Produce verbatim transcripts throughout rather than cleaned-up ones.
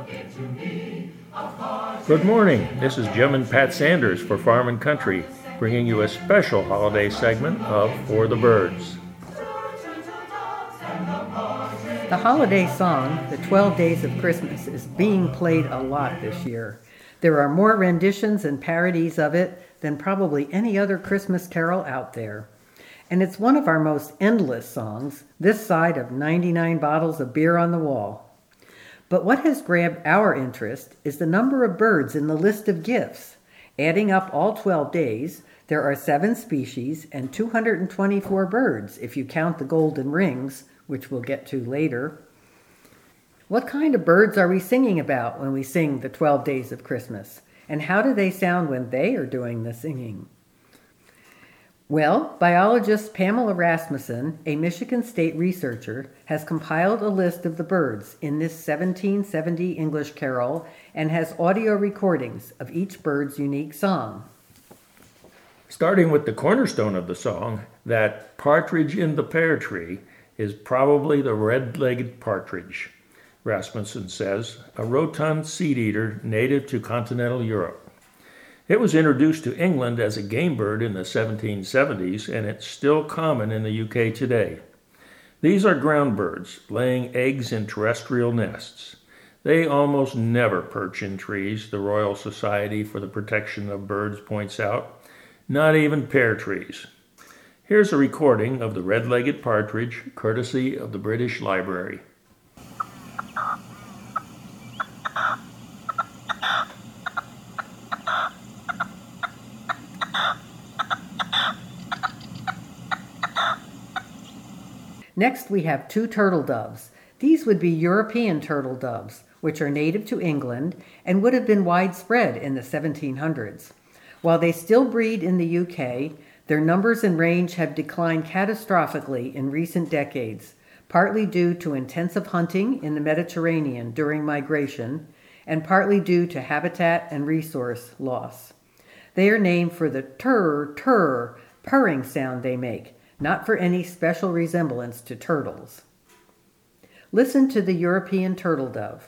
Good morning. This is Jim and Pat Sanders for Farm and Country, bringing you a special holiday segment of For the Birds. The holiday song, The twelve Days of Christmas, is being played a lot this year. There are more renditions and parodies of it than probably any other Christmas carol out there. And it's one of our most endless songs, this side of ninety-nine bottles of beer on the wall. But what has grabbed our interest is the number of birds in the list of gifts. Adding up all twelve days, there are seven species and two hundred twenty-four birds if you count the golden rings, which we'll get to later. What kind of birds are we singing about when we sing the twelve Days of Christmas? And how do they sound when they are doing the singing? Well, biologist Pamela Rasmussen, a Michigan State researcher, has compiled a list of the birds in this seventeen seventy English carol and has audio recordings of each bird's unique song. Starting with the cornerstone of the song, that partridge in the pear tree is probably the red-legged partridge, Rasmussen says, a rotund seed-eater native to continental Europe. It was introduced to England as a game bird in the seventeen seventies, and it's still common in the U K today. These are ground birds, laying eggs in terrestrial nests. They almost never perch in trees, the Royal Society for the Protection of Birds points out, not even pear trees. Here's a recording of the red-legged partridge, courtesy of the British Library. Next, we have two turtle doves. These would be European turtle doves, which are native to England and would have been widespread in the seventeen hundreds. While they still breed in the U K, their numbers and range have declined catastrophically in recent decades, partly due to intensive hunting in the Mediterranean during migration, and partly due to habitat and resource loss. They are named for the turr-turr purring sound they make, not for any special resemblance to turtles. Listen to the European turtle dove.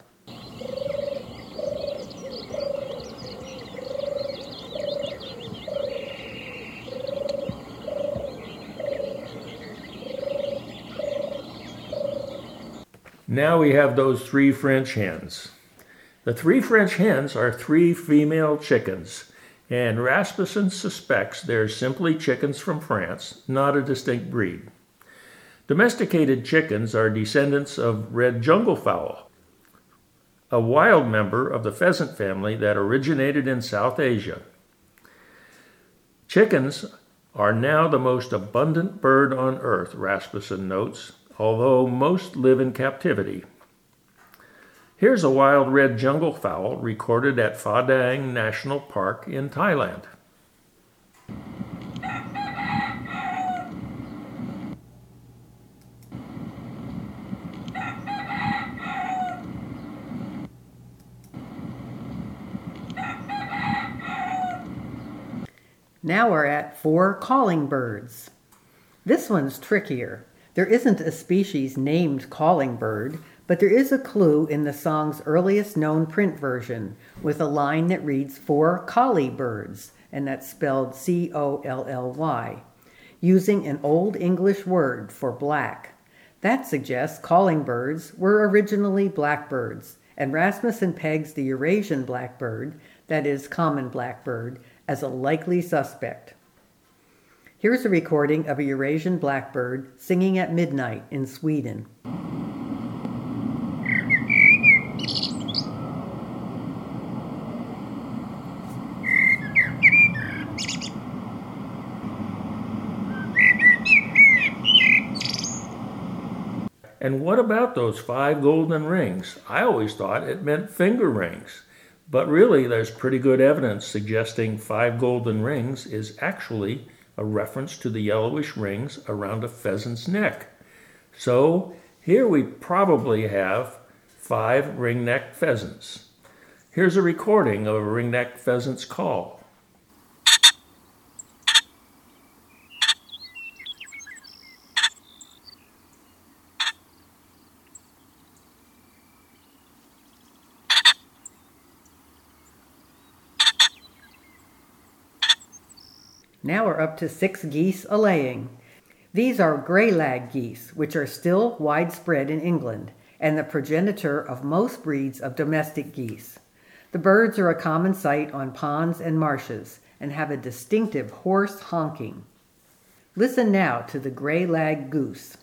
Now we have those three French hens. The three French hens are three female chickens, and Rasmussen suspects they're simply chickens from France, not a distinct breed. Domesticated chickens are descendants of red junglefowl, a wild member of the pheasant family that originated in South Asia. Chickens are now the most abundant bird on earth, Rasmussen notes, although most live in captivity. Here's a wild red junglefowl recorded at Pha Dang National Park in Thailand. Now we're at four calling birds. This one's trickier. There isn't a species named calling bird, but there is a clue in the song's earliest known print version with a line that reads four collie birds, and that's spelled C O L L Y, using an Old English word for black. That suggests calling birds were originally blackbirds, and Rasmussen pegs the Eurasian blackbird, that is common blackbird, as a likely suspect. Here's a recording of a Eurasian blackbird singing at midnight in Sweden. And what about those five golden rings? I always thought it meant finger rings. But really, there's pretty good evidence suggesting five golden rings is actually a reference to the yellowish rings around a pheasant's neck. So here we probably have five ringneck pheasants. Here's a recording of a ringneck pheasant's call. Now we're up to six geese a-laying. These are grey-lag geese, which are still widespread in England, and the progenitor of most breeds of domestic geese. The birds are a common sight on ponds and marshes, and have a distinctive hoarse honking. Listen now to the grey-lag goose.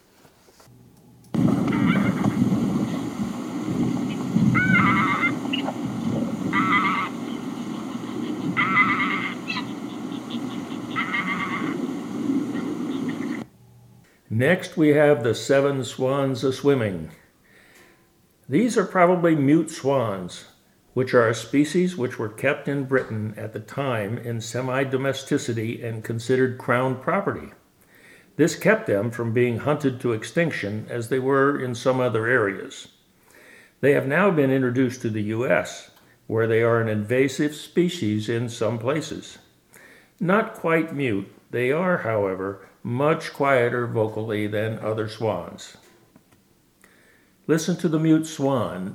Next we have the seven swans a-swimming. These are probably mute swans, which are a species which were kept in Britain at the time in semi-domesticity and considered crown property. This kept them from being hunted to extinction as they were in some other areas. They have now been introduced to the U S, where they are an invasive species in some places. Not quite mute, they are, however, much quieter vocally than other swans. Listen to the mute swan.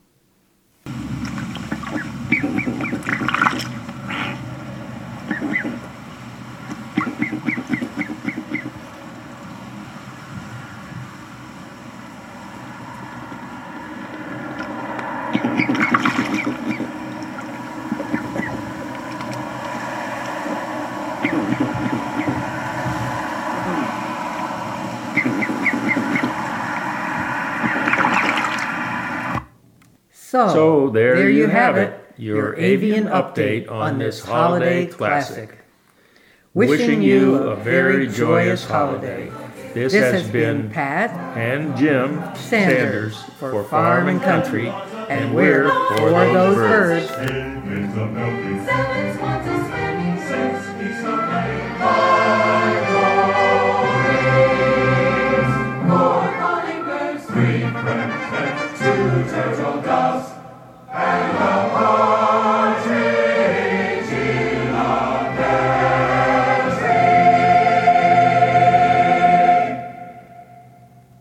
So, So there, there you have it, your avian update on this holiday classic. Wishing you a very joyous holiday. This has been Pat and Jim Sanders Sanders for Farm and Country, and we're for those birds. Seven swans a-swimming.